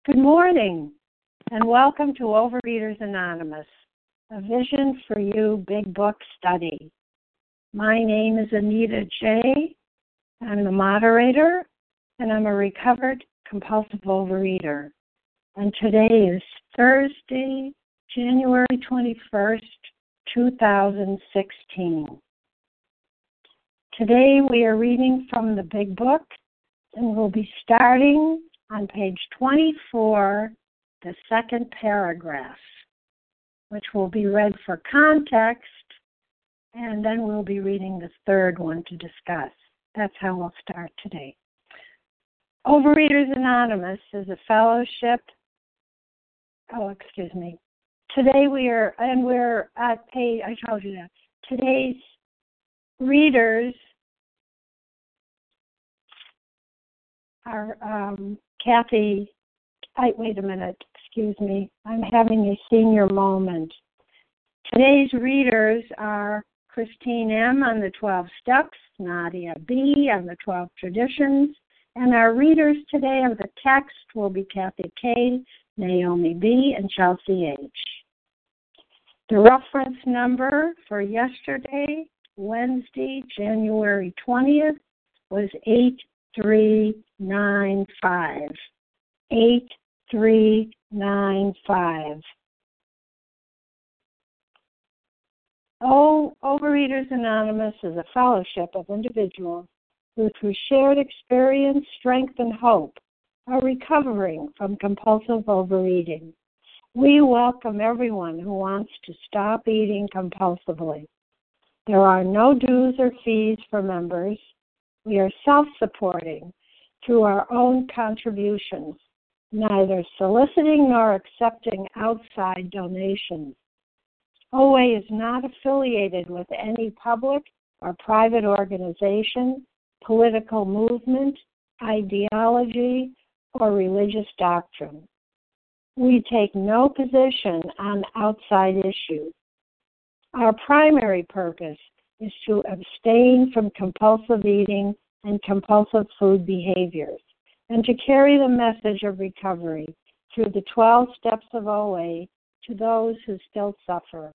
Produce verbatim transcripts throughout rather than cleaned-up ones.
Good morning, and welcome to Overeaters Anonymous, a Vision for You Big Book study. My name is Anita J. I'm the moderator, and I'm a recovered compulsive overeater. And today is Thursday, January twenty-first, two thousand sixteen. Today we are reading from the Big Book, and we'll be starting on page twenty-four, the second paragraph, which will be read for context, and then we'll be reading the third one to discuss. That's how we'll start today. Overeaters Anonymous is a fellowship. Oh, excuse me. Today we are, and we're at page, I told you that. Today's readers are um, Kathy, I, wait a minute, excuse me, I'm having a senior moment. Today's readers are Christine M. on the twelve Steps, Nadia B. on the twelve Traditions, and our readers today of the text will be Kathy K., Naomi B., and Chelsea H. The reference number for yesterday, Wednesday, January twentieth, was eight three nine five. eight three nine five. Oh, Overeaters Anonymous is a fellowship of individuals who, through shared experience, strength, and hope, are recovering from compulsive overeating. We welcome everyone who wants to stop eating compulsively. There are no dues or fees for members. We are self-supporting through our own contributions, neither soliciting nor accepting outside donations. O A is not affiliated with any public or private organization, political movement, ideology, or religious doctrine. We take no position on outside issues. Our primary purpose is to abstain from compulsive eating and compulsive food behaviors, and to carry the message of recovery through the twelve steps of O A to those who still suffer.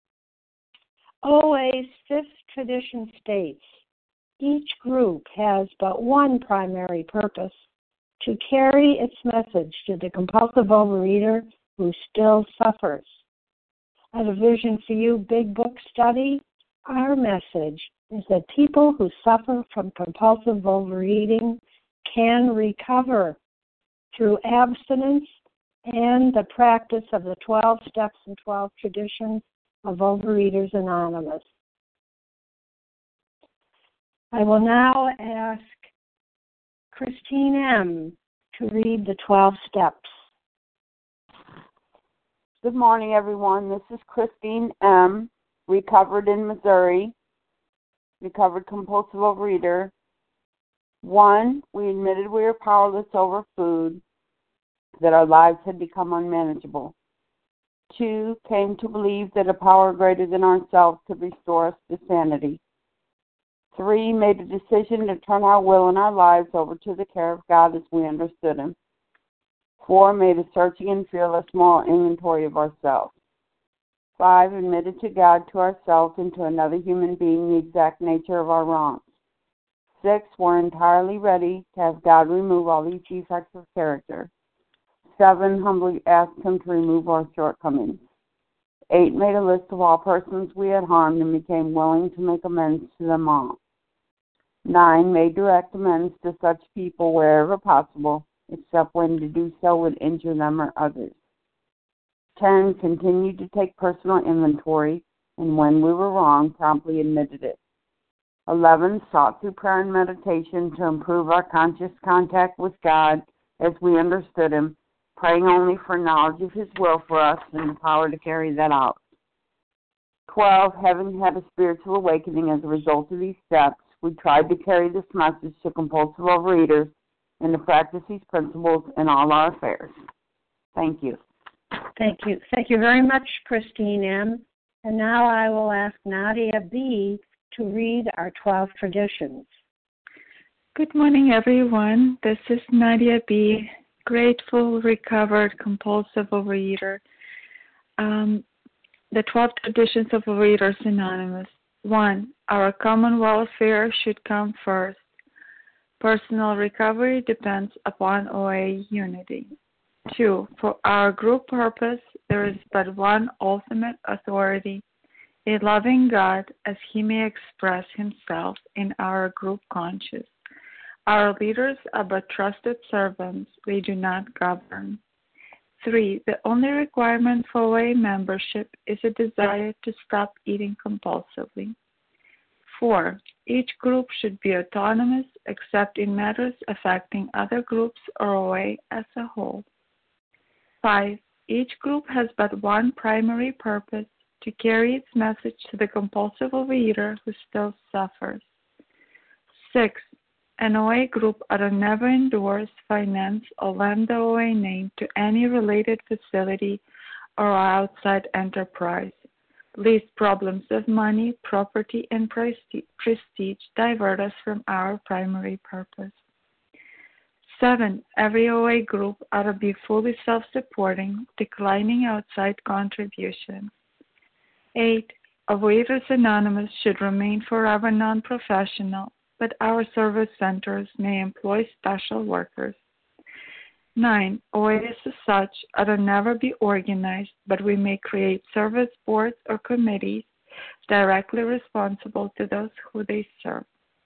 O A's fifth tradition states, each group has but one primary purpose, to carry its message to the compulsive overeater who still suffers. At a Vision for You Big Book study, our message is that people who suffer from compulsive overeating can recover through abstinence and the practice of the twelve steps and twelve traditions of Overeaters Anonymous. I will now ask Christine M. to read the twelve steps. Good morning, everyone. This is Christine M., recovered in Missouri, recovered compulsive overeater. One, we admitted we were powerless over food, that our lives had become unmanageable. Two, came to believe that a power greater than ourselves could restore us to sanity. Three, made a decision to turn our will and our lives over to the care of God as we understood Him. Four, made a searching and fearless moral inventory of ourselves. Five, admitted to God, to ourselves, and to another human being the exact nature of our wrongs. Six, were entirely ready to have God remove all these defects of character. Seven, humbly asked Him to remove our shortcomings. Eight, made a list of all persons we had harmed and became willing to make amends to them all. Nine, made direct amends to such people wherever possible, except when to do so would injure them or others. Ten, continued to take personal inventory, and when we were wrong, promptly admitted it. Eleven, sought through prayer and meditation to improve our conscious contact with God as we understood Him, praying only for knowledge of His will for us and the power to carry that out. Twelve, having had a spiritual awakening as a result of these steps, we tried to carry this message to compulsive overeaters and to practice these principles in all our affairs. Thank you. Thank you. Thank you very much, Christine M. And now I will ask Nadia B. to read our twelve traditions. Good morning, everyone. This is Nadia B., Grateful, recovered, compulsive overeater. Um, the twelve traditions of Overeaters Anonymous. One, our common welfare should come first. Personal recovery depends upon O A unity. Two, for our group purpose, there is but one ultimate authority, a loving God, as He may express Himself in our group conscience. Our leaders are but trusted servants, they do not govern. Three, the only requirement for O A membership is a desire to stop eating compulsively. Four, each group should be autonomous except in matters affecting other groups or O A as a whole. Five, each group has but one primary purpose, to carry its message to the compulsive overeater who still suffers. Six, an O A group ought to never endorse, finance, or lend the O A name to any related facility or outside enterprise, lest problems of money, property, and prestige divert us from our primary purpose. Seven, every O A group ought to be fully self-supporting, declining outside contributions. Eight, Overeaters Anonymous should remain forever non-professional, but our service centers may employ special workers. Nine, O A as such ought to never be organized, but we may create service boards or committees directly responsible to those who they serve.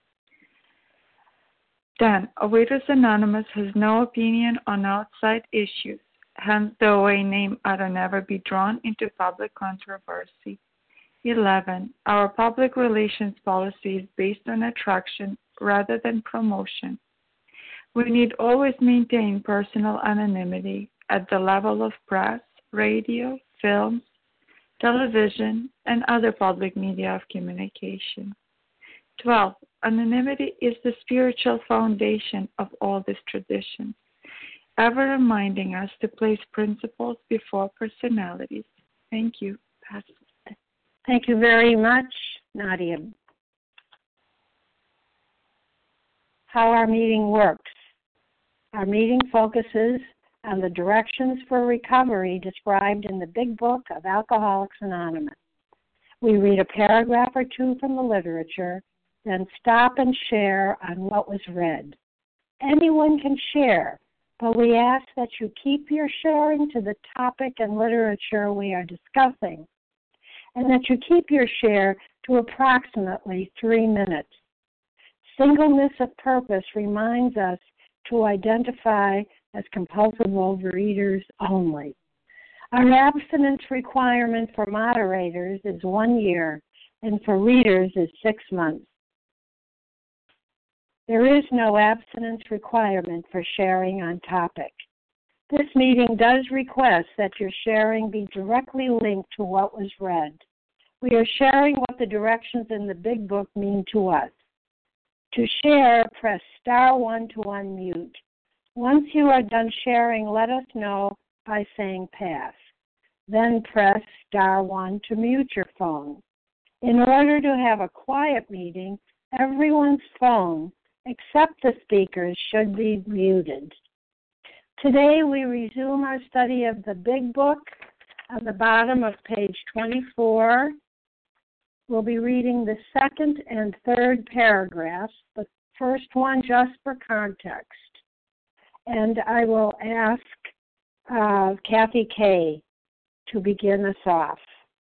Ten, Overeaters Anonymous has no opinion on outside issues, hence the O A name ought to never be drawn into public controversy. Eleven, our public relations policy is based on attraction rather than promotion. We need always maintain personal anonymity at the level of press, radio, films, television, and other public media of communication. Twelve, anonymity is the spiritual foundation of all these traditions, ever reminding us to place principles before personalities. Thank you, Pastor. Thank you very much, Nadia. How our meeting works. Our meeting focuses on the directions for recovery described in the Big Book of Alcoholics Anonymous. We read a paragraph or two from the literature, then stop and share on what was read. Anyone can share, but we ask that you keep your sharing to the topic and literature we are discussing, and that you keep your share to approximately three minutes. Singleness of purpose reminds us to identify as compulsive overeaters only. Our abstinence requirement for moderators is one year, and for readers is six months. There is no abstinence requirement for sharing on topic. This meeting does request that your sharing be directly linked to what was read. We are sharing what the directions in the Big Book mean to us. To share, press star one to unmute. Once you are done sharing, let us know by saying pass. Then press star one to mute your phone. In order to have a quiet meeting, everyone's phone, except the speakers, should be muted. Today we resume our study of the Big Book on the bottom of page twenty-four. We'll be reading the second and third paragraphs, the first one just for context. And I will ask uh, Kathy Kay to begin us off.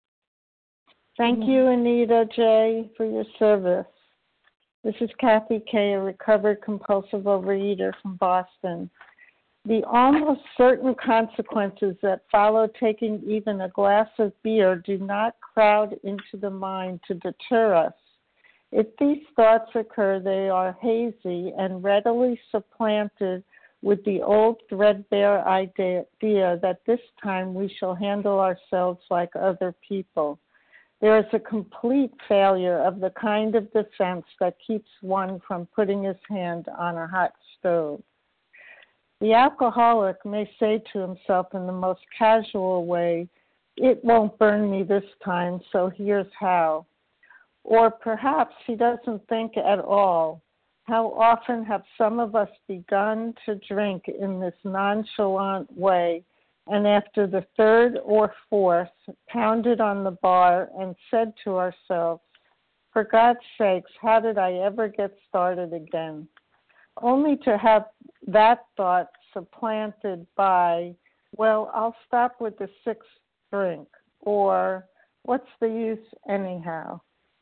Thank you, Anita J., for your service. This is Kathy Kay, a recovered compulsive overeater from Boston. The almost certain consequences that follow taking even a glass of beer do not crowd into the mind to deter us. If these thoughts occur, they are hazy and readily supplanted with the old threadbare idea that this time we shall handle ourselves like other people. There is a complete failure of the kind of defense that keeps one from putting his hand on a hot stove. The alcoholic may say to himself in the most casual way, "It won't burn me this time, so here's how." Or perhaps he doesn't think at all. How often have some of us begun to drink in this nonchalant way, and after the third or fourth, pounded on the bar and said to ourselves, "For God's sakes, how did I ever get started again?" Only to have that thought supplanted by, "Well, I'll stop with the sixth drink," or "What's the use anyhow?"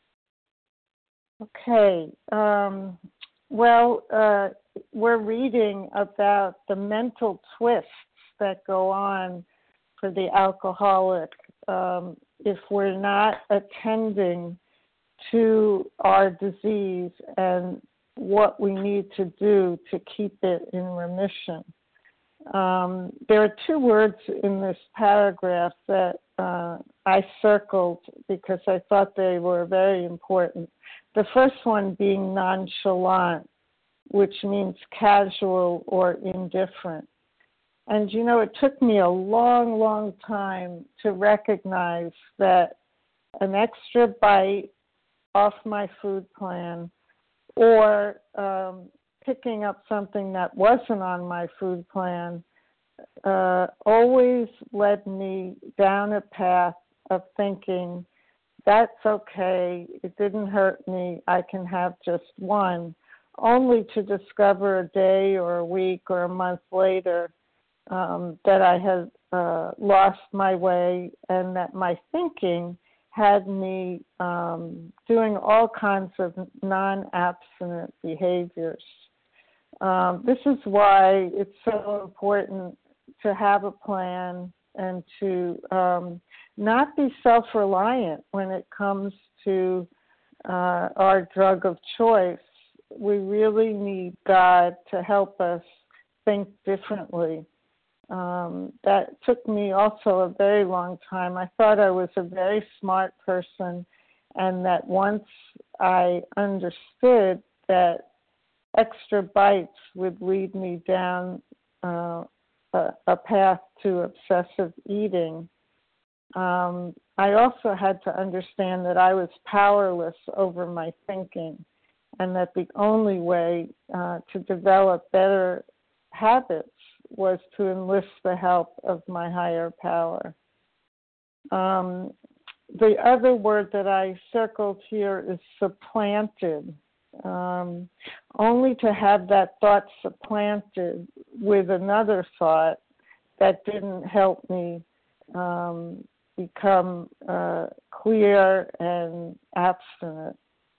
Okay, um, well, uh, we're reading about the mental twists that go on for the alcoholic um, if we're not attending to our disease and what we need to do to keep it in remission. Um, there are two words in this paragraph that uh, I circled because I thought they were very important. The first one being nonchalant, which means casual or indifferent. And, you know, it took me a long, long time to recognize that an extra bite off my food plan or um, picking up something that wasn't on my food plan uh, always led me down a path of thinking, that's okay, it didn't hurt me, I can have just one, only to discover a day or a week or a month later um, that I had uh, lost my way and that my thinking had me um, doing all kinds of non-abstinent behaviors. Um, this is why it's so important to have a plan and to um, not be self-reliant when it comes to uh, our drug of choice. We really need God to help us think differently. Um, that took me also a very long time. I thought I was a very smart person, and that once I understood that extra bites would lead me down uh, a, a path to obsessive eating, um, I also had to understand that I was powerless over my thinking, and that the only way uh, to develop better habits was to enlist the help of my higher power. Um, the other word that I circled here is supplanted. Um, only to have that thought supplanted with another thought that didn't help me um, become uh, clear and abstinent.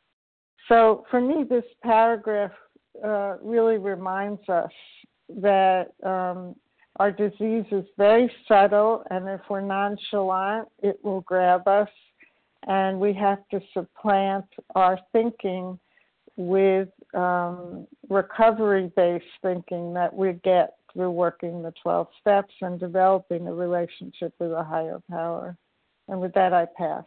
So for me, this paragraph uh, really reminds us that um, our disease is very subtle, and if we're nonchalant, it will grab us, and we have to supplant our thinking with um, recovery-based thinking that we get through working the twelve steps and developing a relationship with a higher power. And with that, I pass.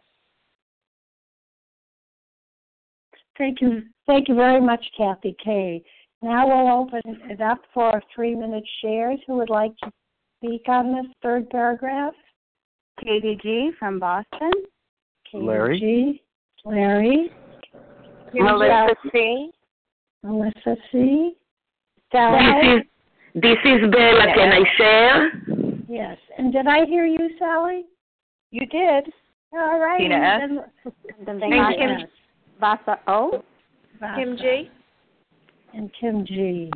Thank you. Thank you very much, Kathy K. Now we'll open it up for three-minute shares. Who would like to speak on this third paragraph? Katie G. from Boston. Katie Larry. G. Larry. Melissa C. Melissa C. This is, this is Bella. Can I share? Yes. And did I hear you, Sally? You did. All right. Tina S. Then, then and Kim S. Vasa O. Vasa. Kim G. And Kim G.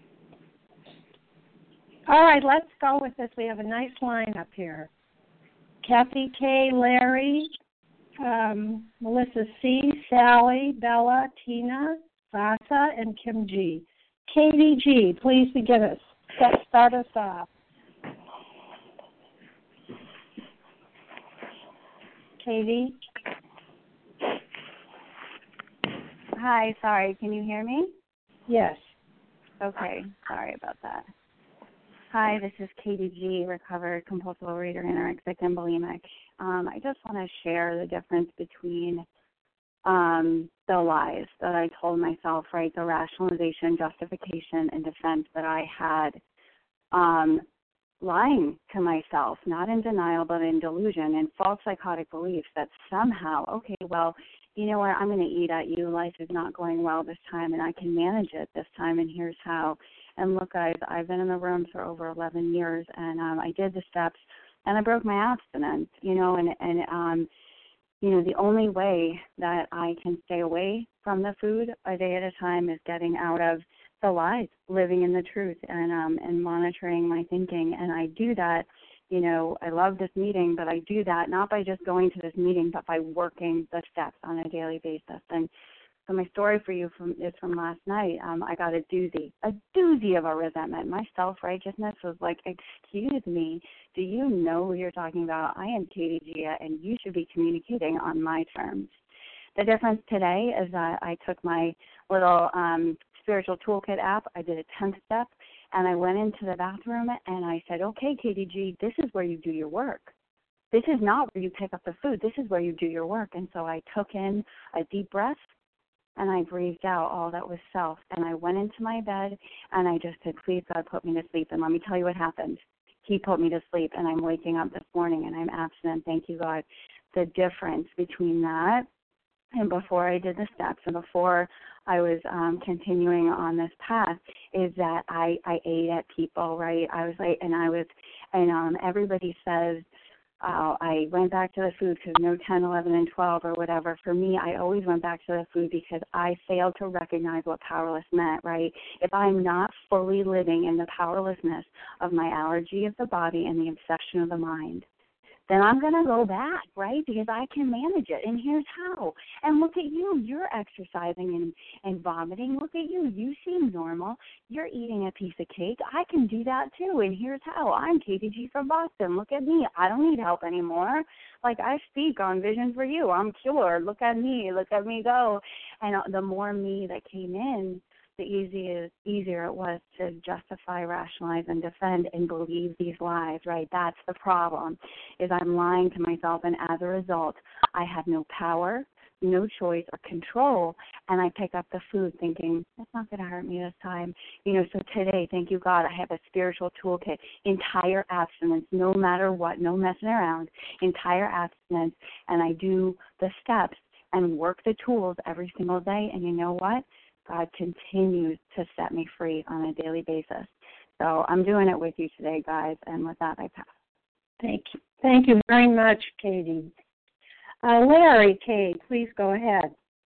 All right, let's go with this. We have a nice lineup here. Kathy K., Larry, um, Melissa C., Sally, Bella, Tina, Vasa, and Kim G. Katie G., please begin us. Start us off. Katie? Hi, sorry, can you hear me? Yes. Okay, sorry about that. Hi, this is Katie G., recovered compulsive overeater, anorexic, and bulimic. Um, I just want to share the difference between um, the lies that I told myself, right, the rationalization, justification, and defense that I had, um, lying to myself, not in denial but in delusion, and false psychotic beliefs that somehow, okay, well, you know what, I'm going to eat at you. Life is not going well this time, and I can manage it this time, and here's how. And look, guys, I've been in the room for over eleven years, and um, I did the steps, and I broke my abstinence, you know, and, and um, you know, the only way that I can stay away from the food a day at a time is getting out of the lies, living in the truth, and um, and monitoring my thinking. And I do that, you know, I love this meeting, but I do that not by just going to this meeting, but by working the steps on a daily basis. And so my story for you from, is from last night. Um, I got a doozy, a doozy of a resentment. My self-righteousness was like, excuse me, do you know who you're talking about? I am Katie Gia, and you should be communicating on my terms. The difference today is that I took my little um, spiritual toolkit app. I did a tenth step, and I went into the bathroom, and I said, okay, Katie G, this is where you do your work. This is not where you pick up the food. This is where you do your work. And so I took in a deep breath, and I breathed out all that was self. And I went into my bed, and I just said, please, God, put me to sleep. And let me tell you what happened. He put me to sleep, and I'm waking up this morning, and I'm abstinent. Thank you, God. The difference between that and before I did the steps and before I was um, continuing on this path is that I, I ate at people, right? I was like, and I was, and um, everybody says, Uh, I went back to the food because no ten, eleven, and twelve or whatever. For me, I always went back to the food because I failed to recognize what powerless meant, right? If I'm not fully living in the powerlessness of my allergy of the body and the obsession of the mind, then I'm going to go back, right, because I can manage it, and here's how. And look at you. You're exercising and, and vomiting. Look at you. You seem normal. You're eating a piece of cake. I can do that, too, and here's how. I'm Katie G from Boston. Look at me. I don't need help anymore. Like, I speak on Vision for You. I'm cured. Look at me. Look at me go. And the more me that came in, the easier, easier it was to justify, rationalize, and defend and believe these lies, right? That's the problem, is I'm lying to myself, and as a result, I have no power, no choice, or control, and I pick up the food thinking, that's not going to hurt me this time. You know, so today, thank you, God, I have a spiritual toolkit, entire abstinence, no matter what, no messing around, entire abstinence, and I do the steps and work the tools every single day, and you know what? God continues to set me free on a daily basis. So I'm doing it with you today, guys, and with that, I pass. Thank you. Thank you very much, Katie. Uh, Larry K., please go ahead.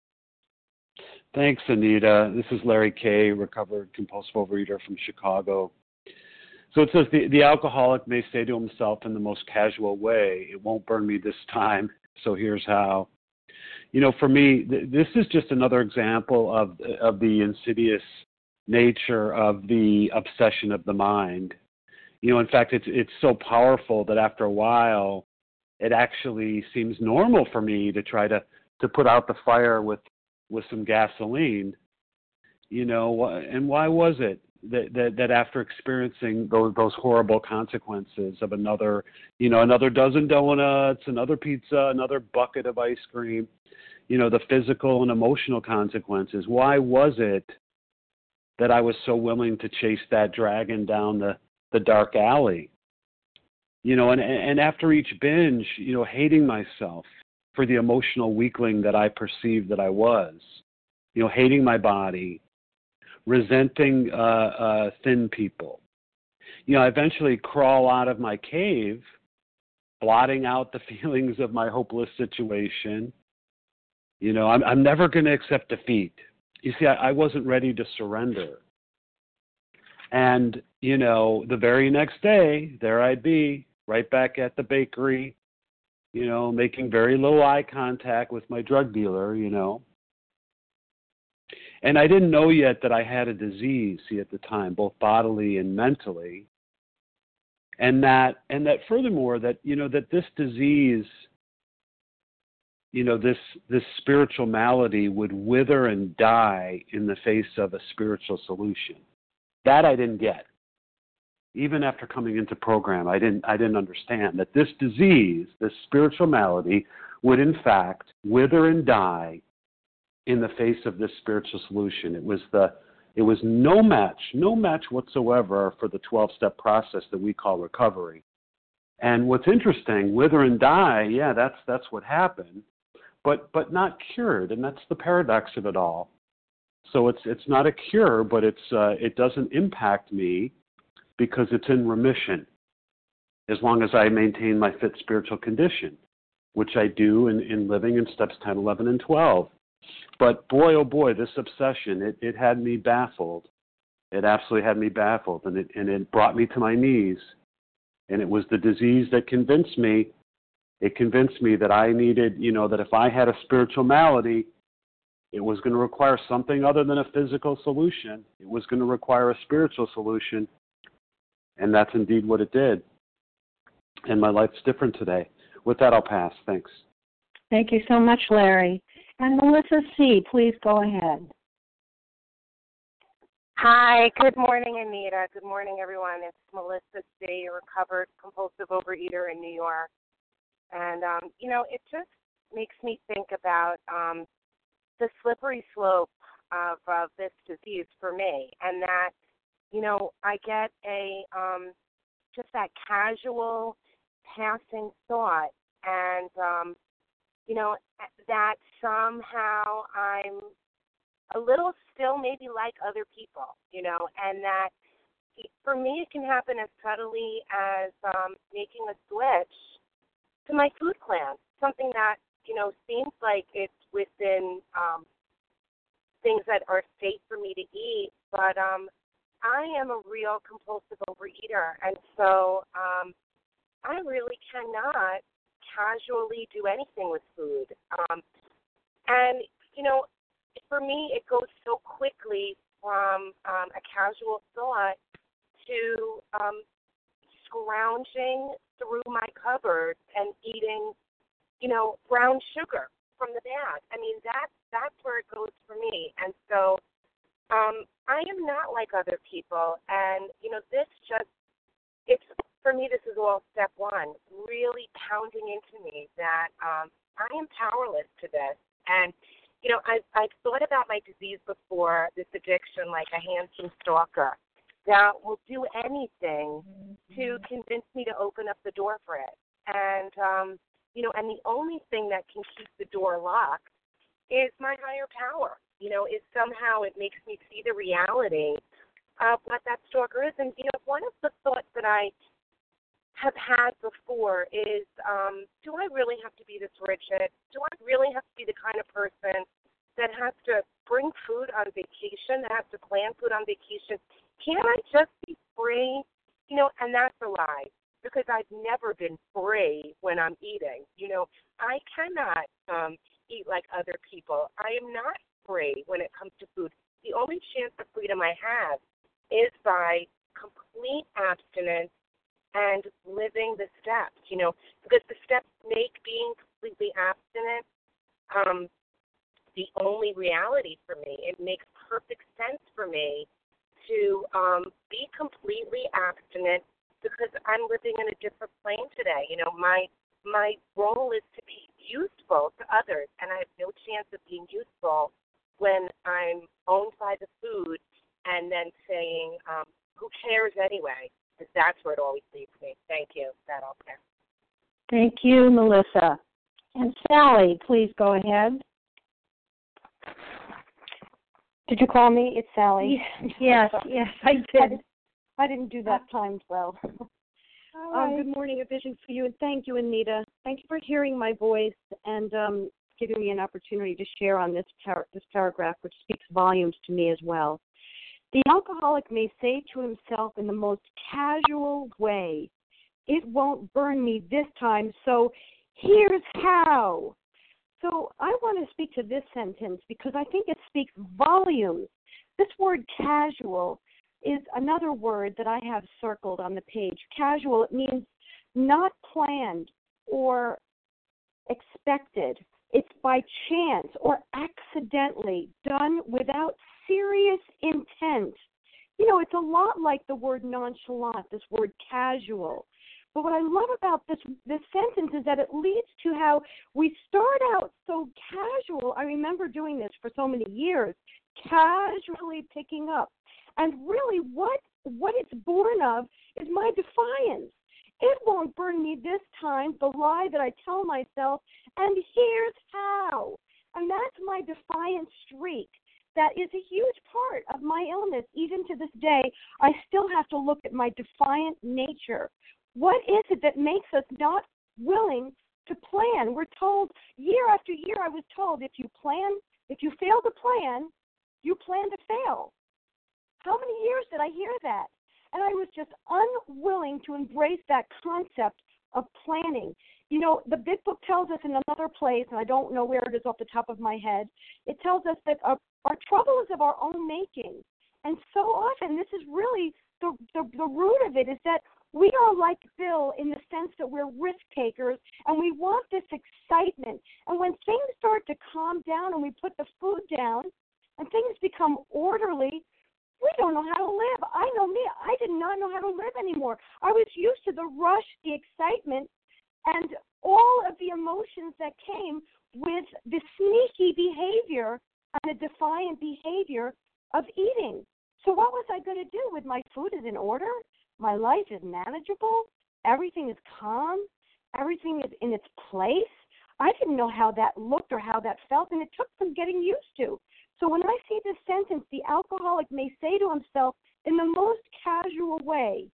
Thanks, Anita. This is Larry K., recovered compulsive overeater from Chicago. So it says, the, the alcoholic may say to himself in the most casual way, it won't burn me this time, so here's how. You know, for me, th- this is just another example of of the insidious nature of the obsession of the mind. You know, in fact, it's it's so powerful that after a while, it actually seems normal for me to try to, to put out the fire with, with some gasoline. You know, and why was it that, that, that after experiencing those those horrible consequences of another, you know, another dozen donuts, another pizza, another bucket of ice cream, you know, the physical and emotional consequences, why was it that I was so willing to chase that dragon down the, the dark alley? You know, and, and after each binge, you know, hating myself for the emotional weakling that I perceived that I was, you know, hating my body, resenting uh, uh, thin people. You know, I eventually crawl out of my cave, blotting out the feelings of my hopeless situation. You know, I'm, I'm never going to accept defeat. You see, I, I wasn't ready to surrender. And, you know, the very next day, there I'd be, right back at the bakery, you know, making very little eye contact with my drug dealer, you know. And I didn't know yet that I had a disease, see, at the time, both bodily and mentally. And that, and that furthermore, that, you know, that this disease, you know, this this spiritual malady would wither and die in the face of a spiritual solution. That I didn't get. Even after coming into program, I didn't I didn't understand that this disease, this spiritual malady, would in fact wither and die in the face of this spiritual solution. It was the it was no match, no match whatsoever for the twelve-step process that we call recovery. And what's interesting, wither and die, yeah, that's that's what happened. but but not cured, and that's the paradox of it all. So it's it's not a cure, but it's uh, it doesn't impact me because it's in remission, as long as I maintain my fit spiritual condition, which I do in, in living in steps ten, eleven, and twelve. But boy, oh boy, this obsession, it, it had me baffled. It absolutely had me baffled, and it, and it brought me to my knees. And it was the disease that convinced me, it convinced me that I needed, you know, that if I had a spiritual malady, it was going to require something other than a physical solution. It was going to require a spiritual solution. And that's indeed what it did. And my life's different today. With that, I'll pass. Thanks. Thank you so much, Larry. And Melissa C., please go ahead. Hi, good morning, Anita. Good morning, everyone. It's Melissa C., a recovered compulsive overeater in New York. And, um, you know, it just makes me think about um, the slippery slope of, of this disease for me, and that, you know, I get a um, just that casual passing thought, and, um, you know, that somehow I'm a little still maybe like other people, you know, and that for me it can happen as subtly as um, making a switch to my food plan, something that, you know, seems like it's within um, things that are safe for me to eat, but um, I am a real compulsive overeater, and so um, I really cannot casually do anything with food. Um, and, you know, for me, it goes so quickly from um, a casual thought to um, scrounging through my cupboard and eating, you know, brown sugar from the bag. I mean, that, that's where it goes for me. And so um, I am not like other people. And, you know, this just, it's, for me, this is all step one, really pounding into me that um, I am powerless to this. And, you know, I've, I've thought about my disease before, this addiction, like a handsome stalker that will do anything mm-hmm. to convince me to open up the door for it. And, um, you know, and the only thing that can keep the door locked is my higher power. You know, is somehow it makes me see the reality of what that stalker is. And, you know, one of the thoughts that I have had before is, um, do I really have to be this rigid? Do I really have to be the kind of person that has to bring food on vacation, that has to plan food on vacation? Can't I just be free? You know, and that's a lie, because I've never been free when I'm eating. You know, I cannot um, eat like other people. I am not free when it comes to food. The only chance of freedom I have is by complete abstinence and living the steps, you know, because the steps make being completely abstinent um, the only reality for me. It makes perfect sense for me to um, be completely abstinent because I'm living in a different plane today. You know, my my role is to be useful to others, and I have no chance of being useful when I'm owned by the food and then saying, um, who cares anyway? Because that's where it always leads me. Thank you. That all there. Thank you, Melissa. And Sally, please go ahead. Did you call me? It's Sally. Yes, yes, I did. I, did, I didn't do that timed well. Right. Um, good morning, a vision for you, and thank you, Anita. Thank you for hearing my voice and um, giving me an opportunity to share on this par- this paragraph, which speaks volumes to me as well. The alcoholic may say to himself in the most casual way, "It won't burn me this time, so here's how." So I want to speak to this sentence because I think it speaks volumes. This word casual is another word that I have circled on the page. Casual, it means not planned or expected. It's by chance or accidentally done without serious intent. You know, it's a lot like the word nonchalant, this word casual. But what I love about this this sentence is that it leads to how we start out so casual. I remember doing this for so many years, casually picking up. And really what what it's born of is my defiance. It won't burn me this time, the lie that I tell myself, and here's how. And that's my defiant streak. That is a huge part of my illness. Even to this day, I still have to look at my defiant nature. What is it that makes us not willing to plan? We're told year after year, I was told if you plan, if you fail to plan, you plan to fail. How many years did I hear that? And I was just unwilling to embrace that concept of planning. You know, the Big Book tells us in another place, and I don't know where it is off the top of my head, it tells us that our, our trouble is of our own making. And so often, this is really the, the, the root of it, is that we are like Bill in the sense that we're risk takers, and we want this excitement. And when things start to calm down and we put the food down and things become orderly, we don't know how to live. I know me. I did not know how to live anymore. I was used to the rush, the excitement, and all of the emotions that came with the sneaky behavior and the defiant behavior of eating. So what was I going to do? With my food is in order, my life is manageable, everything is calm, everything is in its place. I didn't know how that looked or how that felt, and it took some getting used to. So when I see this sentence, the alcoholic may say to himself in the most casual way,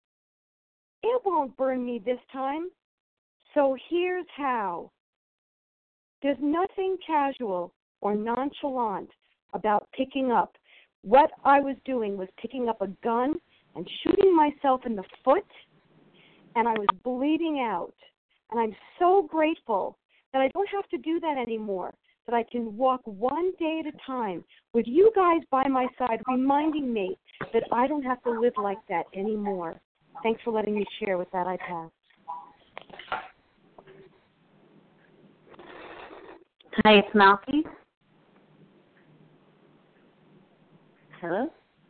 it won't burn me this time, so here's how. There's nothing casual or nonchalant about picking up. What I was doing was picking up a gun and shooting myself in the foot, and I was bleeding out. And I'm so grateful that I don't have to do that anymore, that I can walk one day at a time with you guys by my side, reminding me that I don't have to live like that anymore. Thanks for letting me share. With that, I pass. Hi, it's Malky. Hello?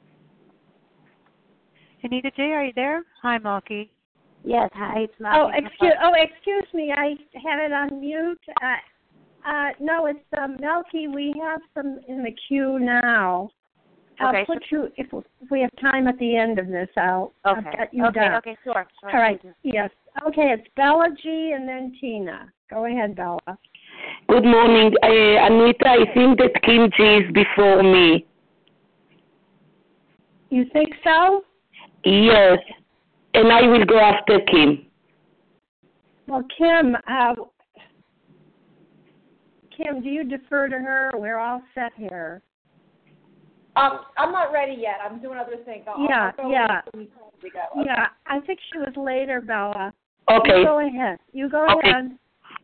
Anita J., are you there? Hi, Malky. Yes, hi, it's Malky. Oh, excuse, oh, excuse me. I had it on mute. Uh, uh, no, it's um, Melky. We have some in the queue now. I'll Okay, put you, if, if we have time at the end of this, I'll, Okay. I'll get you okay, down. okay, sure. sure. All right, yes. Okay, it's Bella G. and then Tina. Go ahead, Bella. Good morning. Uh, Anita, I think that Kim G is before me. You think so? Yes. And I will go after Kim. Well, Kim, uh, Kim, do you defer to her? We're all set here. Um, I'm not ready yet. I'm doing other things. I'll, Yeah, I'll go yeah. when you tell me to go. Okay. Yeah, I think she was later, Bella. Okay. You go ahead. You go Okay. ahead.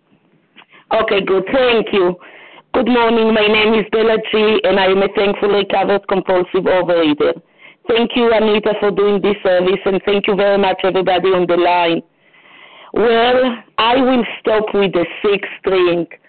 Okay, good. Thank you. Good morning. My name is Bella G, and I am a thankful recovered compulsive overeater. Thank you, Anita, for doing this service, and thank you very much, everybody on the line. Well, I will stop with the sixth drink.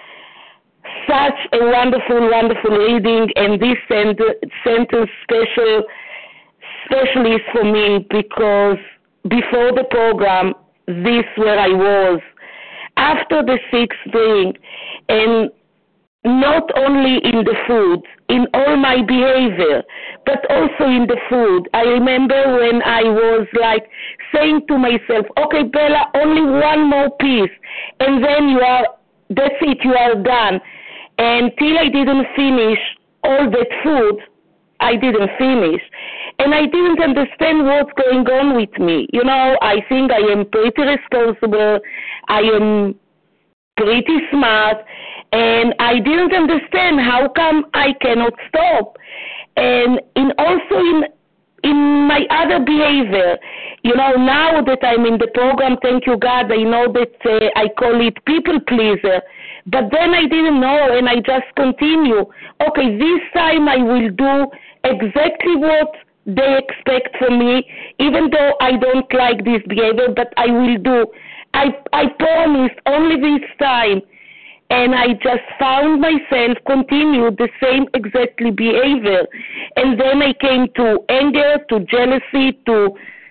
Such a wonderful, wonderful reading, and this sent- sentence special, especially is for me because before the program, this where I was. After the sixth drink, and not only in the food, in all my behavior, but also in the food. I remember when I was like saying to myself, okay, Bella, only one more piece, and then you are, that's it, you are done. And till I didn't finish all that food, I didn't finish. And I didn't understand what's going on with me. You know, I think I am pretty responsible. I am pretty smart. And I didn't understand how come I cannot stop. And in also in in my other behavior, you know, now that I'm in the program, thank you God, I know that uh, I call it people pleaser. But then I didn't know, and I just continue. Okay, this time I will do exactly what they expect from me, even though I don't like this behavior, but I will do. I I promised only this time. And I just found myself continue the same exactly behavior. And then I came to anger, to jealousy, to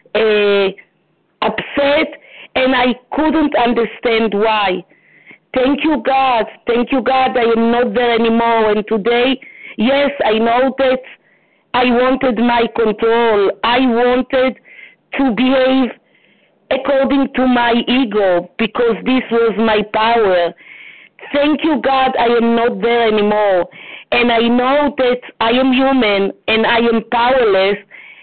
uh, upset, and I couldn't understand why. Thank you, God. Thank you, God. I am not there anymore. And today, yes, I know that I wanted my control. I wanted to behave according to my ego, because this was my power. Thank you, God, I am not there anymore. And I know that I am human and I am powerless.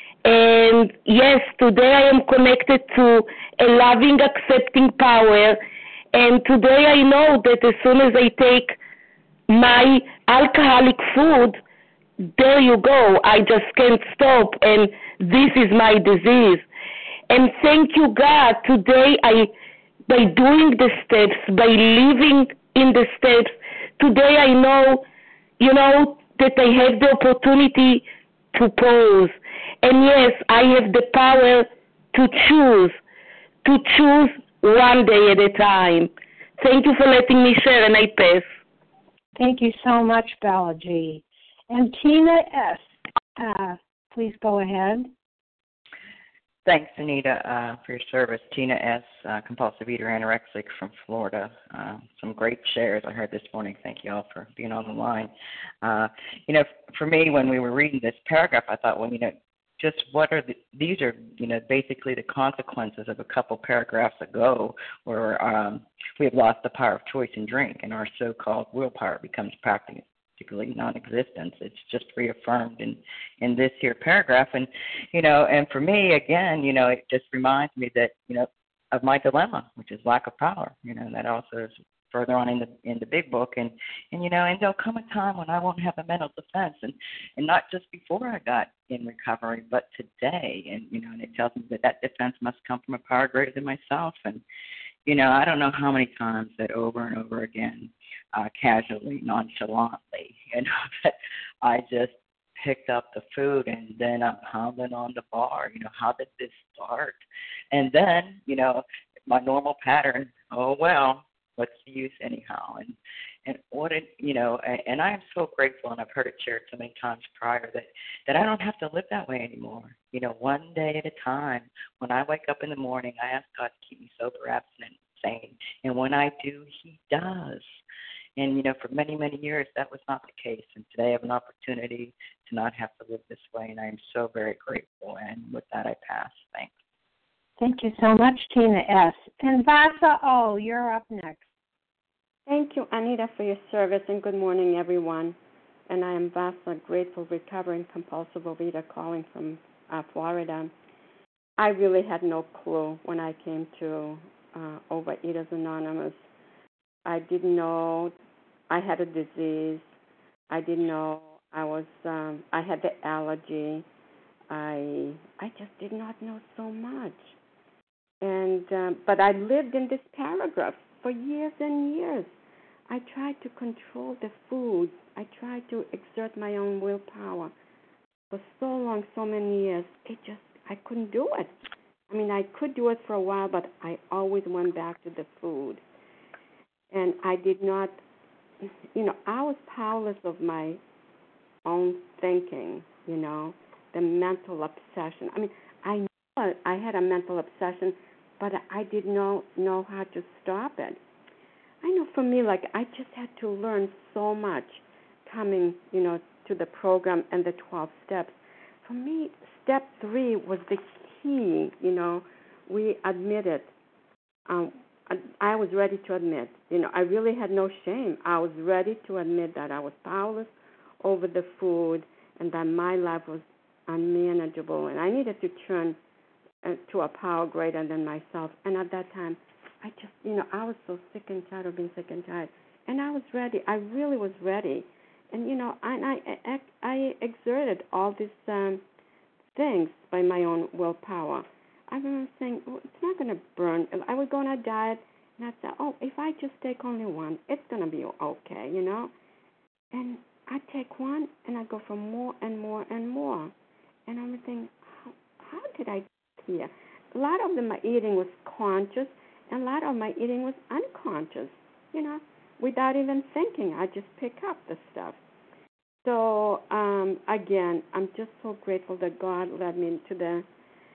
And yes, today I am connected to a loving, accepting power. And today I know that as soon as I take my alcoholic food, there you go. I just can't stop. And this is my disease. And thank you, God, today I, by doing the steps, by living in the steps, today I know, you know, that I have the opportunity to pause. And yes, I have the power to choose, to choose one day at a time. Thank you for letting me share, and I pass. Thank you so much, Bella G. And Tina S., uh, please go ahead. Thanks, Anita, uh, for your service. Tina S., uh, compulsive eater, anorexic from Florida. Uh, some great shares I heard this morning. Thank you all for being on the line. Uh, you know, for me, when we were reading this paragraph, I thought, well, you know, just what are the, these are, you know, basically the consequences of a couple paragraphs ago where um, we have lost the power of choice in drink and our so-called willpower becomes practically non-existent. It's just reaffirmed in, in this here paragraph. And, you know, and for me, again, you know, it just reminds me that, you know, of my dilemma, which is lack of power, you know, and that also is further on in the in the big book. And, and you know, and there'll come a time when I won't have a mental defense, and, and not just before I got in recovery, but today. And, you know, and it tells me that that defense must come from a power greater than myself. And, you know, I don't know how many times that over and over again, uh, casually, nonchalantly, you know, that I just picked up the food and then I'm pounding on the bar. You know, how did this start? And then, you know, my normal pattern, oh, well, what's the use anyhow? And and what it, you know, and, and I am so grateful, and I've heard it shared so many times prior, that, that I don't have to live that way anymore. You know, one day at a time. When I wake up in the morning, I ask God to keep me sober, abstinent, sane. And when I do, He does. And, you know, for many, many years, that was not the case. And today I have an opportunity to not have to live this way, and I am so very grateful. And with that, I pass. Thanks. Thank you so much, Tina S. And Vasa O., you're up next. Thank you, Anita, for your service, and good morning, everyone. And I am Vasa, grateful, recovering compulsive overeater, calling from uh, Florida. I really had no clue when I came to uh, Overeaters Anonymous. I didn't know I had a disease. I didn't know I was. Um, I had the allergy. I I just did not know so much. And um, but I lived in this paragraph for years and years. I tried to control the food. I tried to exert my own willpower for so long, so many years. It just, I couldn't do it. I mean, I could do it for a while, but I always went back to the food. And I did not, you know, I was powerless of my own thinking, you know, the mental obsession. I mean, I knew I had a mental obsession, but I did not know how to stop it. I know for me, like, I just had to learn so much coming, you know, to the program and the twelve steps. For me, step three was the key, you know. We admitted. Um, I was ready to admit, you know, I really had no shame. I was ready to admit that I was powerless over the food and that my life was unmanageable, and I needed to turn uh, to a power greater than myself. And at that time, I just, you know, I was so sick and tired of being sick and tired. And I was ready. I really was ready. And, you know, and I, I, I exerted all these um, things by my own willpower. I remember saying, oh, it's not going to burn. I would go on a diet, and I'd say, oh, if I just take only one, it's going to be okay, you know. And I'd take one, and I'd go for more and more and more. And I'm thinking, how, how did I get here? A lot of the, my eating was conscious, and a lot of my eating was unconscious, you know, without even thinking. I just pick up the stuff. So, um, again, I'm just so grateful that God led me into the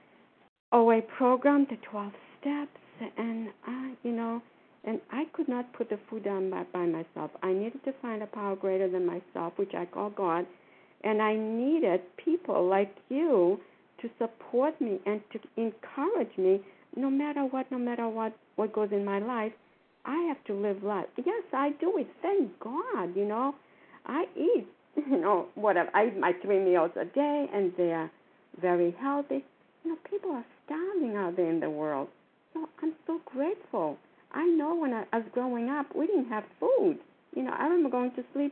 O A program, the twelve steps, and, I, you know, and I could not put the food down by, by myself. I needed to find a power greater than myself, which I call God, and I needed people like you to support me and to encourage me no matter what, no matter what, what goes in my life, I have to live life. Yes, I do it. Thank God, you know. I eat, you know, whatever. I eat my three meals a day, and they're very healthy. You know, people are starving out there in the world. So I'm so grateful. I know when I, I was growing up, we didn't have food. You know, I remember going to sleep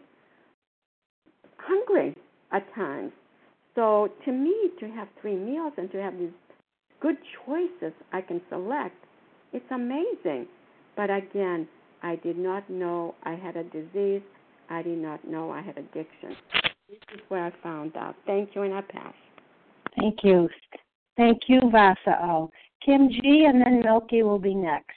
hungry at times. So to me, to have three meals and to have these good choices I can select, it's amazing. But again, I did not know I had a disease. I did not know I had addiction. This is where I found out. Thank you, and I pass. Thank you. Thank you, Vasa'o. Kim G. and then Milky will be next.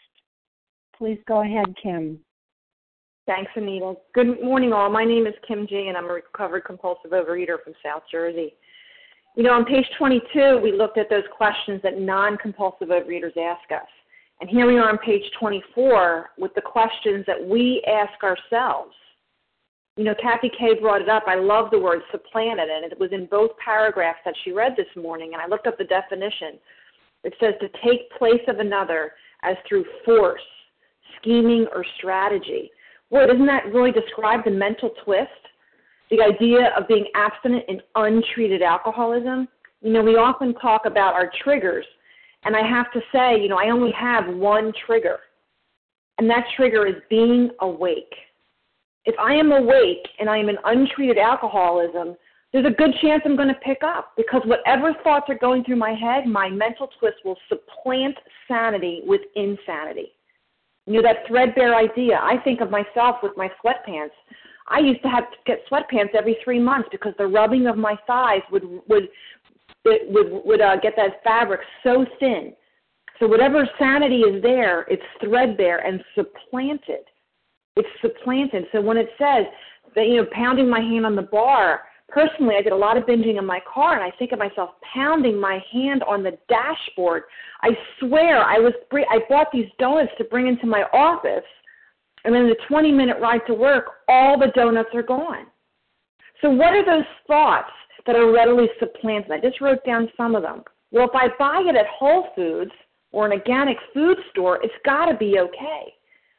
Please go ahead, Kim. Thanks, Anita. Good morning, all. My name is Kim G., and I'm a recovered compulsive overeater from South Jersey. You know, on page twenty-two, we looked at those questions that non-compulsive overeaters ask us. And here we are on page twenty-four with the questions that we ask ourselves. You know, Kathy K. brought it up. I love the word supplanted, and it was in both paragraphs that she read this morning, and I looked up the definition. It says to take place of another as through force, scheming, or strategy. Boy, doesn't that really describe the mental twist? The idea of being abstinent in untreated alcoholism. You know, we often talk about our triggers, and I have to say, you know, I only have one trigger, and that trigger is being awake. If I am awake and I am in untreated alcoholism, there's a good chance I'm going to pick up, because whatever thoughts are going through my head, my mental twist will supplant sanity with insanity. You know, that threadbare idea, I think of myself with my sweatpants. I used to have to get sweatpants every three months because the rubbing of my thighs would would it would would uh, get that fabric so thin. So whatever sanity is there, it's threadbare and supplanted. It's supplanted. So when it says that, you know, pounding my hand on the bar, personally, I did a lot of binging in my car, and I think of myself pounding my hand on the dashboard. I swear I was I bought these donuts to bring into my office, and then the twenty-minute ride to work, all the donuts are gone. So what are those thoughts that are readily supplanted? I just wrote down some of them. Well, if I buy it at Whole Foods or an organic food store, it's got to be okay.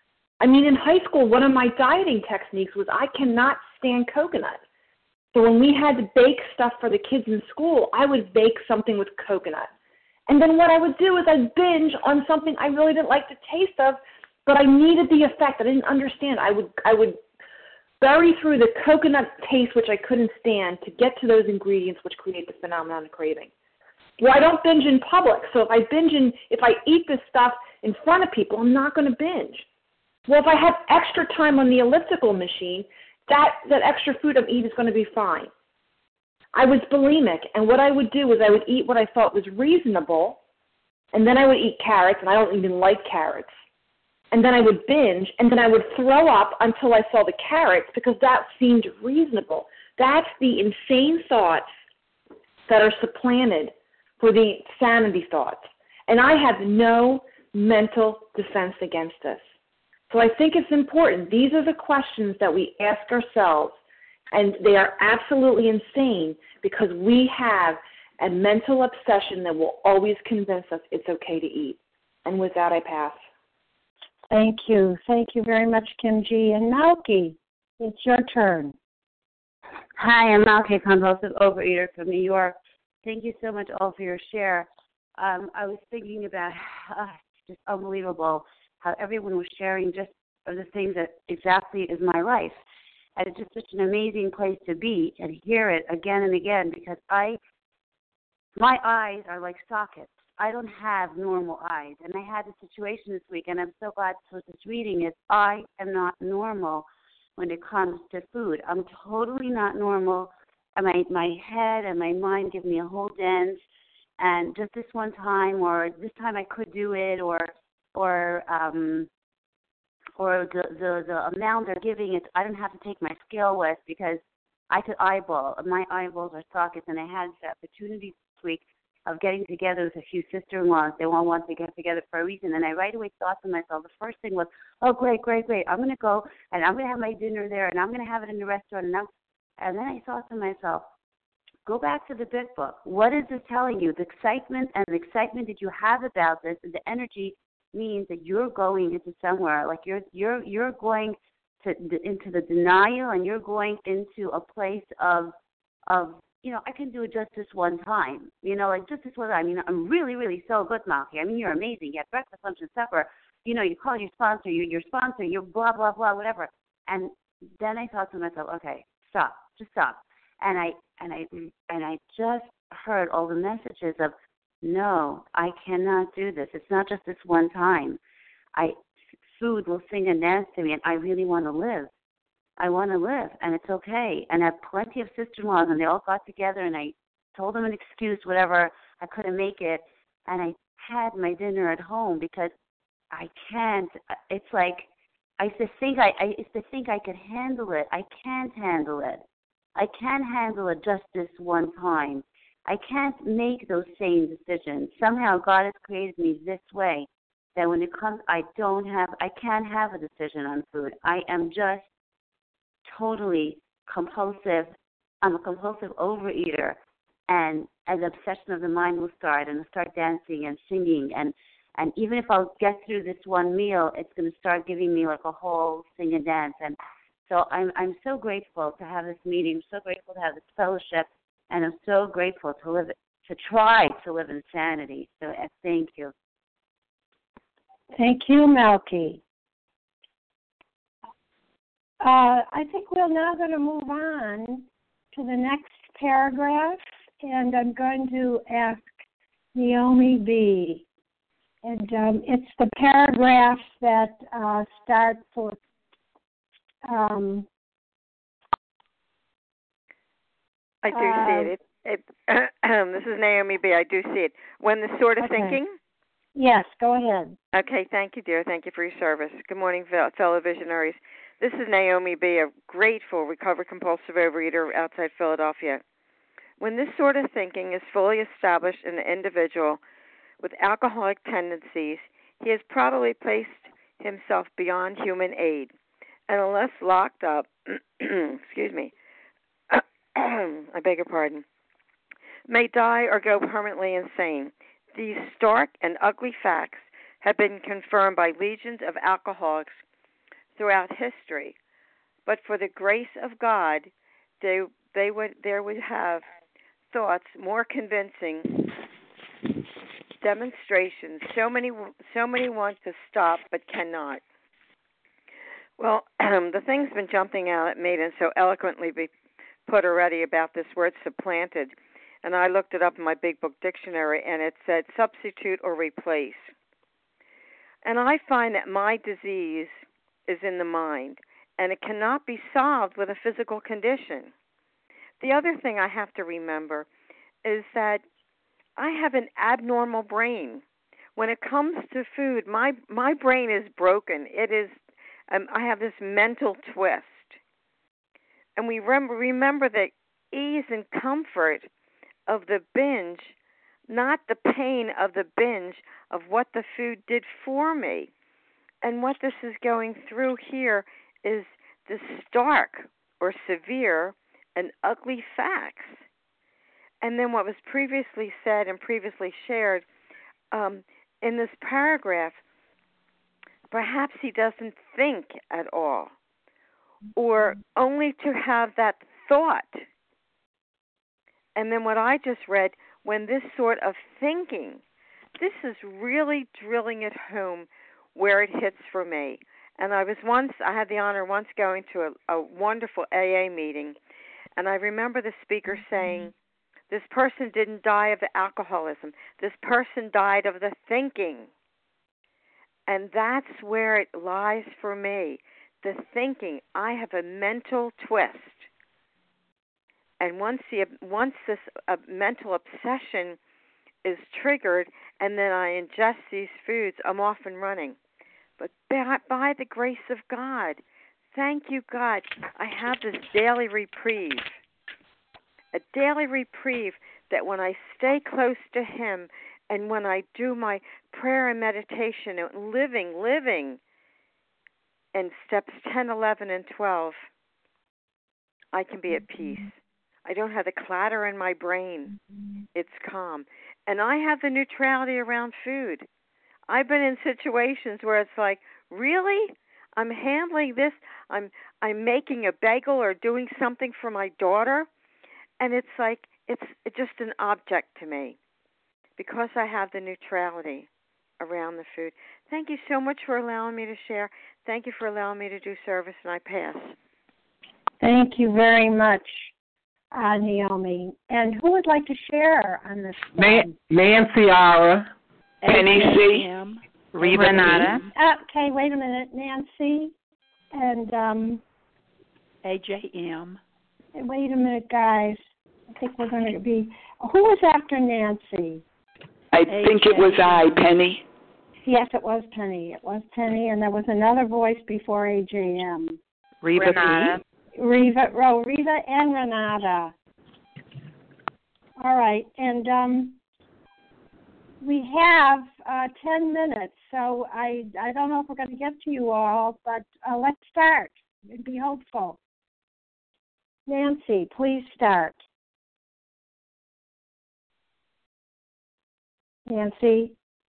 I mean, in high school, one of my dieting techniques was I cannot stand coconut. So when we had to bake stuff for the kids in school, I would bake something with coconut. And then what I would do is I'd binge on something I really didn't like the taste of, but I needed the effect. I didn't understand. I would I would bury through the coconut taste, which I couldn't stand, to get to those ingredients which create the phenomenon of craving. Well, I don't binge in public. So if I binge in, if I eat this stuff in front of people, I'm not going to binge. Well, if I have extra time on the elliptical machine, that, that extra food I'm eating is going to be fine. I was bulimic, and what I would do is I would eat what I thought was reasonable, and then I would eat carrots, and I don't even like carrots. And then I would binge, and then I would throw up until I saw the carrots because that seemed reasonable. That's the insane thoughts that are supplanted for the sanity thoughts. And I have no mental defense against this. So I think it's important. These are the questions that we ask ourselves, and they are absolutely insane because we have a mental obsession that will always convince us it's okay to eat. And with that, I pass. Thank you. Thank you very much, Kim G. And Malky, it's your turn. Hi, I'm Malky, compulsive overeater from New York. Thank you so much all for your share. Um, I was thinking about, uh, it's just unbelievable how everyone was sharing just the things that exactly is my life. And it's just such an amazing place to be and hear it again and again, because I, my eyes are like sockets. I don't have normal eyes. And I had a situation this week, and I'm so glad for this reading is I am not normal when it comes to food. I'm totally not normal. And my, my head and my mind give me a whole dance. And just this one time, or this time I could do it, or or um, or the, the, the amount they're giving, it, I don't have to take my scale with because I could eyeball. My eyeballs are sockets, and I had this opportunity this week of getting together with a few sister-in-laws. They all want to get together for a reason, and I right away thought to myself, the first thing was, oh, great, great, great. I'm going to go, and I'm going to have my dinner there, and I'm going to have it in the restaurant. And, I'm, and then I thought to myself, Go back to the big book. What is it telling you? The excitement and the excitement that you have about this, and the energy means that you're going into somewhere. Like you're you're you're going to into the denial, and you're going into a place of of you know, I can do it just this one time. You know, like just this one time. I mean, I'm really, really so good, Malky. I mean, you're amazing. You have breakfast, lunch, and supper. You know, you call your sponsor, you your sponsor, you're blah, blah, blah, whatever. And then I thought to myself, okay, stop, just stop. And I and I and I just heard all the messages of, no, I cannot do this. It's not just this one time. I food will sing and dance to me, and I really want to live. I want to live, and it's okay. And I have plenty of sister-in-laws, and they all got together, and I told them an excuse, whatever. I couldn't make it, and I had my dinner at home because I can't. It's like I used to think I, I used to think I could handle it. I can't handle it. I can't handle it just this one time. I can't make those same decisions. Somehow God has created me this way that when it comes, I don't have, I can't have a decision on food. I am just totally compulsive. I'm a compulsive overeater, and an obsession of the mind will start, and I'll start dancing and singing, and and even if I'll get through this one meal, it's going to start giving me like a whole sing and dance. And so I'm I'm so grateful to have this meeting. I'm so grateful to have this fellowship, and I'm so grateful to live to try to live in sanity. So uh, thank you. Thank you, Malky. Uh, I think we're now going to move on to the next paragraph, and I'm going to ask Naomi B. And um, it's the paragraphs that uh, start for. Um, I do uh, see it. it, it this is Naomi B. I do see it. When the sort of okay. thinking. Yes, go ahead. Okay, thank you, dear. Thank you for your service. Good morning, fellow visionaries. This is Naomi B., a grateful, recovered compulsive overeater outside Philadelphia. When this sort of thinking is fully established in an individual with alcoholic tendencies, he has probably placed himself beyond human aid, and unless locked up, excuse me, I beg your pardon, may die or go permanently insane. These stark and ugly facts have been confirmed by legions of alcoholics throughout history, but for the grace of God, they they would there would have thoughts more convincing demonstrations. So many so many want to stop but cannot. Well, the thing's been jumping out at me and so eloquently be put already about this word supplanted, and I looked it up in my big book dictionary, and it said substitute or replace. And I find that my disease is in the mind, and it cannot be solved with a physical condition. The other thing I have to remember is that I have an abnormal brain. When it comes to food, my my brain is broken. It is, um, I have this mental twist. And we remember, remember that ease and comfort of the binge, not the pain of the binge of what the food did for me. And what this is going through here is the stark or severe and ugly facts. And then what was previously said and previously shared um, in this paragraph, perhaps he doesn't think at all, or only to have that thought. And then what I just read, when this sort of thinking, this is really drilling it home where it hits for me. And I was once, I had the honor once going to a, a wonderful A A meeting, and I remember the speaker saying, this person didn't die of the alcoholism. This person died of the thinking. And that's where it lies for me, the thinking. I have a mental twist. And once the once this uh, mental obsession is triggered, and then I ingest these foods, I'm off and running. But by, by the grace of God, thank you, God, I have this daily reprieve. A daily reprieve that when I stay close to Him and when I do my prayer and meditation and living, living in steps ten, eleven, and twelve, I can be at peace. I don't have the clatter in my brain. Mm-hmm. It's calm. And I have the neutrality around food. I've been in situations where it's like, really? I'm handling this. I'm I'm making a bagel or doing something for my daughter, and it's like it's just an object to me because I have the neutrality around the food. Thank you so much for allowing me to share. Thank you for allowing me to do service, and I pass. Thank you very much, uh, Naomi. And who would like to share on this? Man- Nancy Ara, Penny C, Reva Renata. Uh, okay, wait a minute. Nancy and um, A J M. Wait a minute, guys. I think we're going to be. Who was after Nancy? I think it was I, Penny. Yes, it was Penny. It was Penny, and there was another voice before A J M. Reva Renata. Reva, oh, Reva and Renata. All right, and um, we have uh, ten minutes, so I I don't know if we're going to get to you all, but uh, let's start and be hopeful. Nancy, please start. Nancy,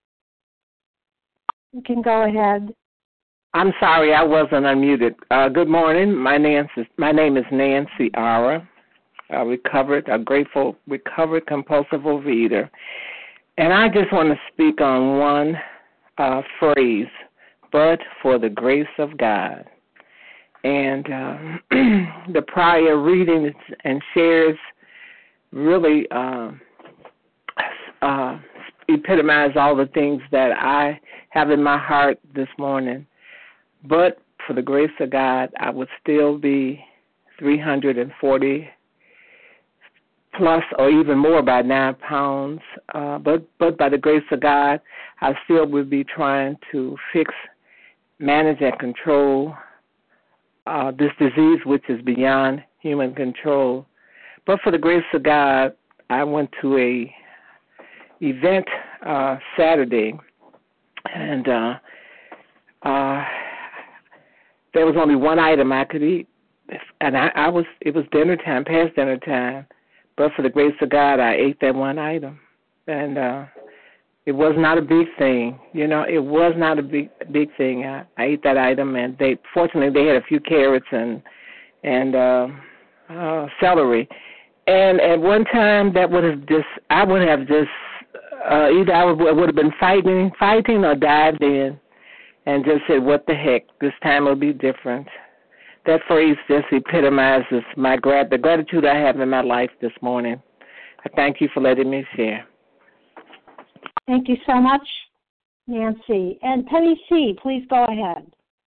you can go ahead. I'm sorry, I wasn't unmuted. Uh, good morning. My, Nancy, my name is Nancy Ara. A recovered, a grateful, recovered compulsive overeater. And I just want to speak on one uh, phrase, but for the grace of God. And uh, the prior readings and shares really uh, uh, epitomize all the things that I have in my heart this morning. But for the grace of God, I would still be three hundred forty plus or even more by nine pounds. Uh, but, but by the grace of God, I still would be trying to fix, manage, and control uh, this disease, which is beyond human control. But for the grace of God, I went to a event uh, Saturday, and uh, uh, there was only one item I could eat, and I, I was it was dinner time, past dinner time. But for the grace of God, I ate that one item, and uh, it was not a big thing. You know, it was not a big big thing. I, I ate that item, and they fortunately they had a few carrots and and uh, uh, celery. And at one time, that would have just I would have just uh, either I would, would have been fighting fighting or dived in and just said, "What the heck? This time it'll be different." That phrase just epitomizes my grat- the gratitude I have in my life this morning. I thank you for letting me share. Thank you so much, Nancy. And Penny C., please go ahead.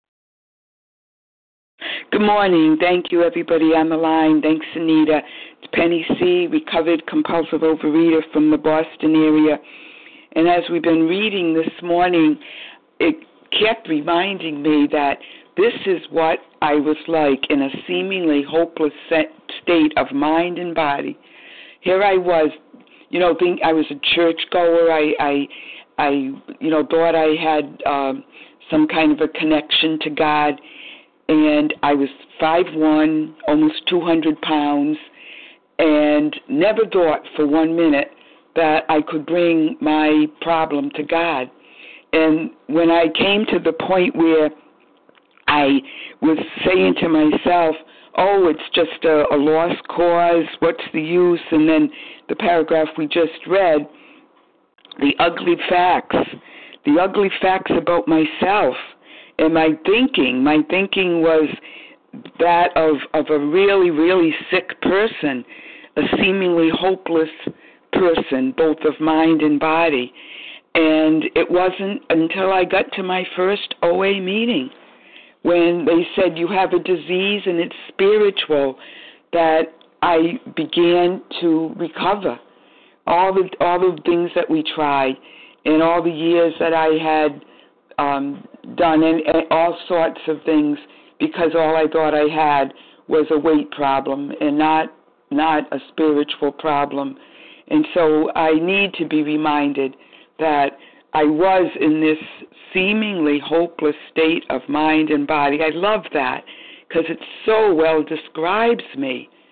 Good morning. Thank you, everybody on the line. Thanks, Anita. It's Penny C., recovered compulsive overeater from the Boston area. And as we've been reading this morning, it kept reminding me that this is what I was like in a seemingly hopeless state of mind and body. Here I was, you know, think I was a churchgoer. I, I, I, you know, thought I had um, some kind of a connection to God, and I was five one, almost two hundred pounds, and never thought for one minute that I could bring my problem to God. And when I came to the point where I was saying to myself, oh, it's just a, a lost cause, what's the use? And then the paragraph we just read, the ugly facts, the ugly facts about myself and my thinking. My thinking was that of, of a really, really sick person, a seemingly hopeless person, both of mind and body. And it wasn't until I got to my first O A meeting when they said you have a disease and it's spiritual, that I began to recover. All the all the things that we tried and all the years that I had um, done and, and all sorts of things, because all I thought I had was a weight problem and not not a spiritual problem. And so I need to be reminded that I was in this seemingly hopeless state of mind and body. I love that because it so well describes me.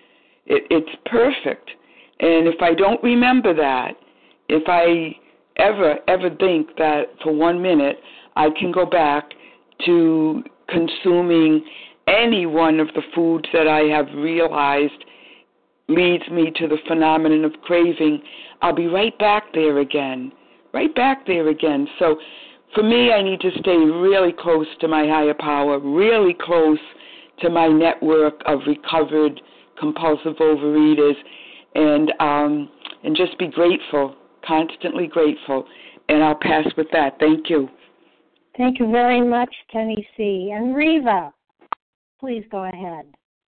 It, it's perfect. And if I don't remember that, if I ever, ever think that for one minute I can go back to consuming any one of the foods that I have realized leads me to the phenomenon of craving, I'll be right back there again, right back there again. So for me, I need to stay really close to my higher power, really close to my network of recovered compulsive overeaters, and um, and just be grateful, constantly grateful. And I'll pass with that. Thank you. Thank you very much, Penny C. And Reva, please go ahead.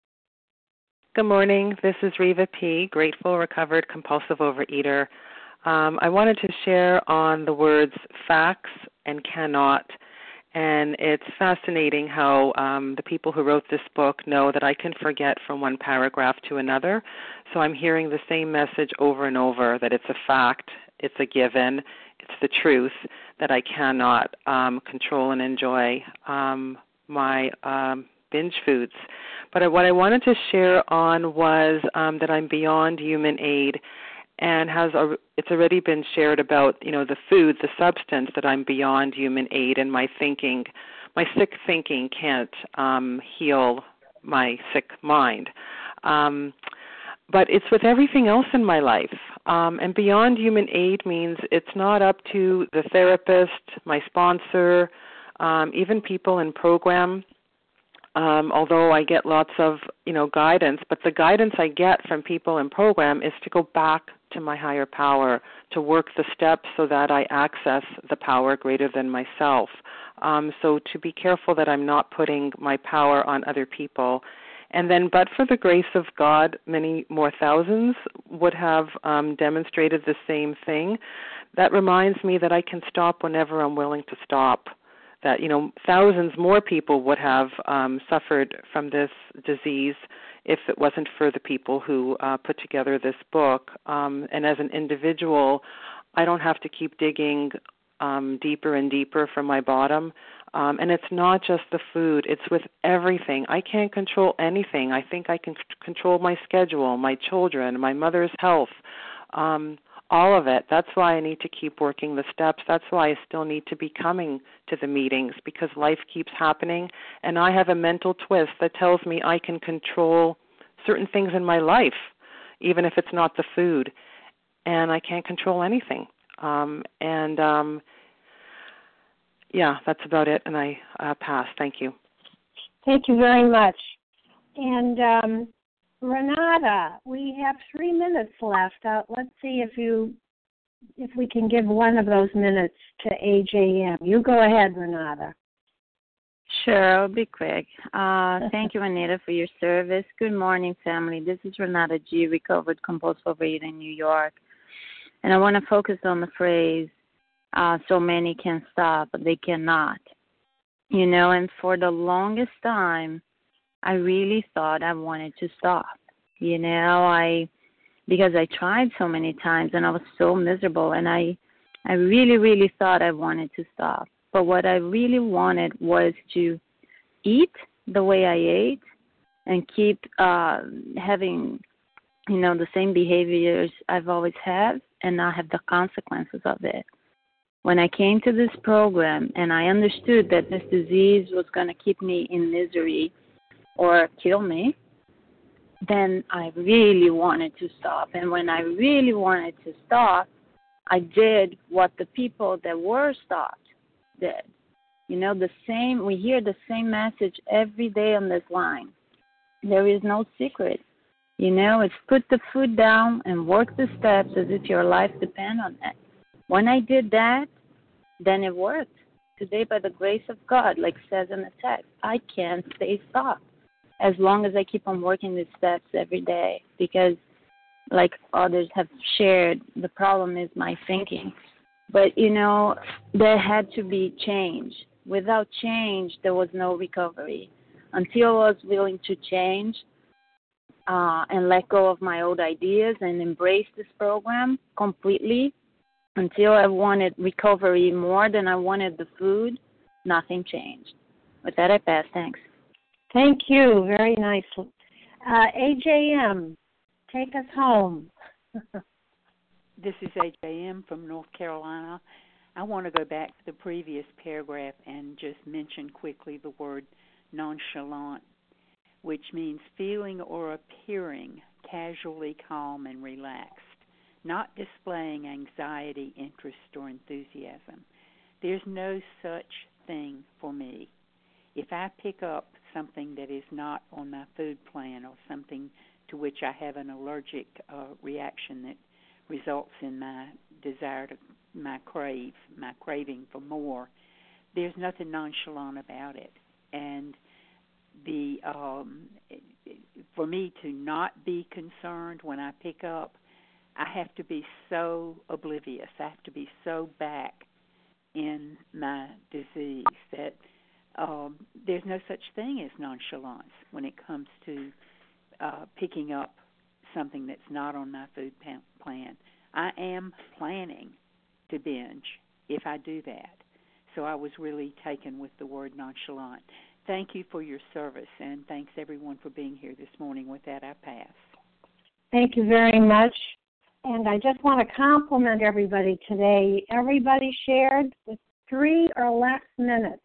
Good morning. This is Reva P., grateful, recovered, compulsive overeater. Um, I wanted to share on the words facts and cannot. And it's fascinating how um, the people who wrote this book know that I can forget from one paragraph to another. So I'm hearing the same message over and over, that it's a fact, it's a given, it's the truth, that I cannot um, control and enjoy um, my um, binge foods. But what I wanted to share on was um, that I'm beyond human aid, and has a, it's already been shared about, you know, the food, the substance, that I'm beyond human aid, and my thinking, my sick thinking can't um, heal my sick mind. Um, but it's with everything else in my life. Um, and beyond human aid means it's not up to the therapist, my sponsor, um, even people in program. Um, although I get lots of, you know, guidance, but the guidance I get from people in program is to go back to my higher power, to work the steps so that I access the power greater than myself. Um, so to be careful that I'm not putting my power on other people. And then, but for the grace of God, many more thousands would have um, demonstrated the same thing. That reminds me that I can stop whenever I'm willing to stop. That, you know, thousands more people would have um, suffered from this disease if it wasn't for the people who uh, put together this book. Um, and as an individual, I don't have to keep digging um, deeper and deeper from my bottom. Um, and it's not just the food. It's with everything. I can't control anything. I think I can c- control my schedule, my children, my mother's health, um, all of it. That's why I need to keep working the steps. That's why I still need to be coming to the meetings, because life keeps happening, and I have a mental twist that tells me I can control certain things in my life, even if it's not the food, and I can't control anything. Um, and, um, yeah, that's about it, and I uh, pass. Thank you. Thank you very much. And um, Renata, we have three minutes left. Uh, let's see if you, if we can give one of those minutes to A J M. You go ahead, Renata. Sure, I'll be quick. Uh, thank you, Anita, for your service. Good morning, family. This is Renata G., recovered compulsive overeater in New York. And I want to focus on the phrase, uh, so many can stop, but they cannot. You know, and for the longest time, I really thought I wanted to stop. You know, I because I tried so many times and I was so miserable, and I, I really, really thought I wanted to stop. But what I really wanted was to eat the way I ate and keep uh, having, you know, the same behaviors I've always had and not have the consequences of it. When I came to this program and I understood that this disease was going to keep me in misery or kill me, then I really wanted to stop. And when I really wanted to stop, I did what the people that were stopped did. You know, the same, we hear the same message every day on this line. There is no secret. You know, it's put the food down and work the steps as if your life depends on it. When I did that, then it worked. Today, by the grace of God, like it says in the text, I can't stay stopped as long as I keep on working these steps every day, because like others have shared, the problem is my thinking. But, you know, there had to be change. Without change, there was no recovery. Until I was willing to change uh, and let go of my old ideas and embrace this program completely, until I wanted recovery more than I wanted the food, nothing changed. With that, I pass. Thanks. Thank you. Very nice. Uh, A J M, take us home. This is H A M from North Carolina. I want to go back to the previous paragraph and just mention quickly the word nonchalant, which means feeling or appearing casually calm and relaxed, not displaying anxiety, interest, or enthusiasm. There's no such thing for me. If I pick up something that is not on my food plan or something to which I have an allergic uh, reaction that results in my desire to, my crave, my craving for more, there's nothing nonchalant about it. And the um, for me to not be concerned when I pick up, I have to be so oblivious. I have to be so back in my disease that um, there's no such thing as nonchalance when it comes to uh, picking up something that's not on my food plan. I am planning to binge if I do that. So I was really taken with the word nonchalant. Thank you for your service, and thanks everyone for being here this morning. With that, I pass. Thank you very much. And I just want to compliment everybody today. Everybody shared with three or less minutes.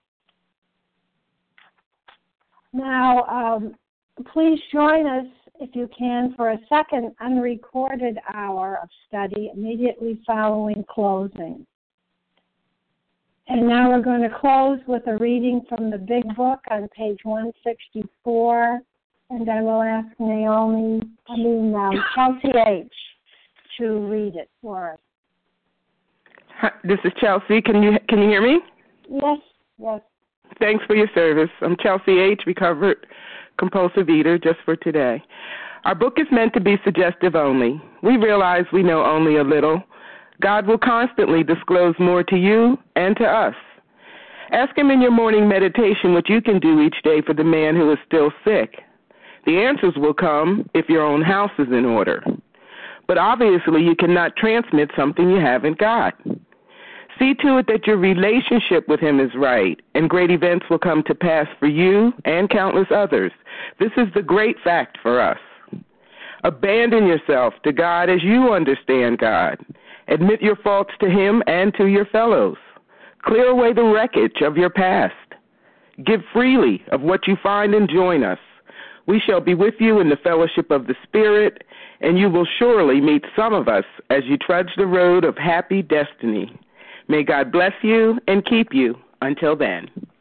Now, um, please join us, if you can, for a second unrecorded hour of study immediately following closing. And now we're going to close with a reading from the Big Book on page one sixty-four, and I will ask Naomi, I mean um, Chelsea H. to read it for us. Hi, this is Chelsea. Can you can you hear me? Yes, yes. Thanks for your service. I'm Chelsea H., recovered compulsive eater, just for today. Our book is meant to be suggestive only. We realize we know only a little. God will constantly disclose more to you and to us. Ask him in your morning meditation what you can do each day for the man who is still sick. The answers will come if your own house is in order. But obviously you cannot transmit something you haven't got. See to it that your relationship with him is right, and great events will come to pass for you and countless others. This is the great fact for us. Abandon yourself to God as you understand God. Admit your faults to him and to your fellows. Clear away the wreckage of your past. Give freely of what you find and join us. We shall be with you in the fellowship of the Spirit, and you will surely meet some of us as you trudge the road of happy destiny. May God bless you and keep you until then.